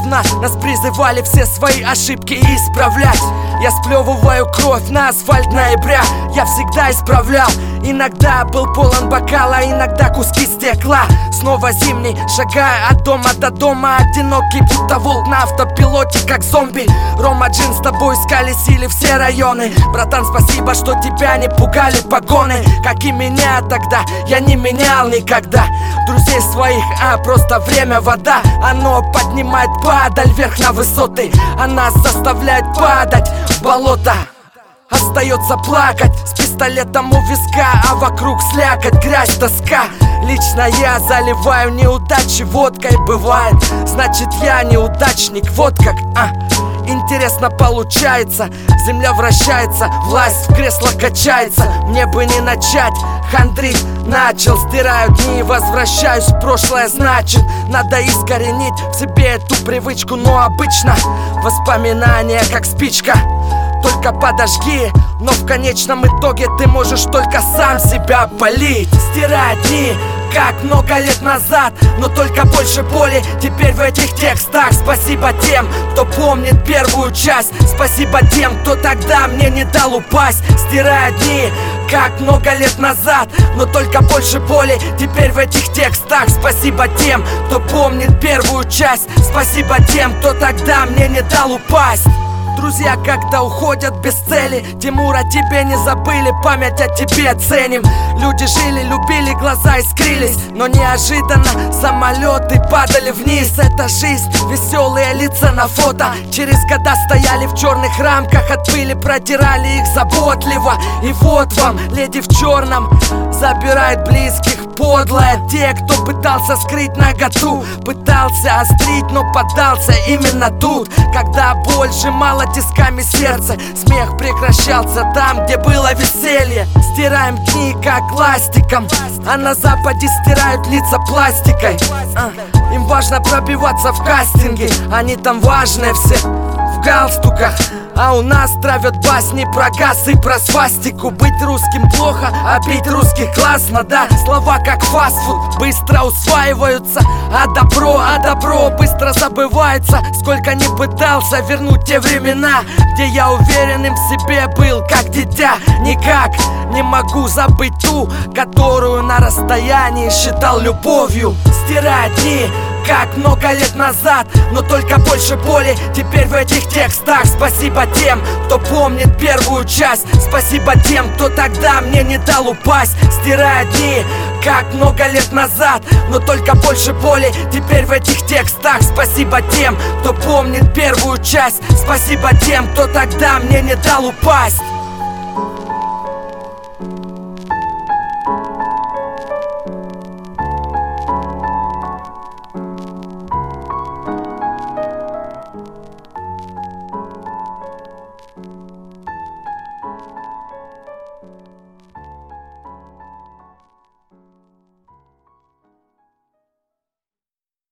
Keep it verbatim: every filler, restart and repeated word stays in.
говна. Нас призывали все свои ошибки исправлять. Я сплевываю кровь на асфальт ноября. Я всегда исправлял. Иногда был полон бокала, иногда куски стекла. Снова зимний, шагая от дома до дома, одинокий, будто волк на автопилоте, как зомби. Рома, Джин, с тобой сколесили все районы. Братан, спасибо, что тебя не пугали погоны, как и меня тогда. Я не менял никогда друзей своих, а просто время, вода. Оно поднимает падаль вверх на высоты, а нас заставляет падать в болото. Остается плакать с пистолетом у виска, а вокруг слякоть, грязь, тоска. Лично я заливаю неудачи водкой, бывает, значит я неудачник, вот как, а интересно получается. Земля вращается, власть в кресло качается. Мне бы не начать хандрить, начал. Стираю дни, возвращаюсь в прошлое, значит надо искоренить в себе эту привычку. Но обычно воспоминания как спичка, только подожги, но в конечном итоге ты можешь только сам себя полить. Стирай дни, как много лет назад, но только больше боли теперь в этих текстах. Спасибо тем, кто помнит первую часть. Спасибо тем, кто тогда мне не дал упасть. Стирая дни, как много лет назад, но только больше боли теперь в этих текстах. Спасибо тем, кто помнит первую часть. Спасибо тем, кто тогда мне не дал упасть. Друзья как-то уходят без цели. Тимур, о тебе не забыли, память о тебе ценим. Люди жили, любили, глаза искрились, но неожиданно самолеты падали вниз. Это жизнь, веселые лица на фото. Через года стояли в черных рамках, от пыли протирали их заботливо. И вот вам, леди в черном, забирает близких подлая. Те, кто пытался скрыть наготу, пытался острить, но поддался именно тут, когда боль сжимала тисками сердце. Смех прекращался там, где было веселье. Стираем дни как ластиком, а на западе стирают лица пластикой. а, Им важно пробиваться в кастинге, они там важные все в галстуках. А у нас травят басни про газ и про свастику. Быть русским плохо, а бить русских классно, да. Слова как фастфуд быстро усваиваются, а добро, а добро быстро забывается. Сколько не пытался вернуть те времена, где я уверенным в себе был, как дитя. Никак не могу забыть ту, которую на расстоянии считал любовью. Стирать дни, как много лет назад, но только больше боли теперь в этих текстах. Спасибо тем, кто помнит первую часть. Спасибо тем, кто тогда мне не дал упасть. Стирая дни, как много лет назад, но только больше боли теперь в этих текстах. Спасибо тем, кто помнит первую часть. Спасибо тем, кто тогда мне не дал упасть.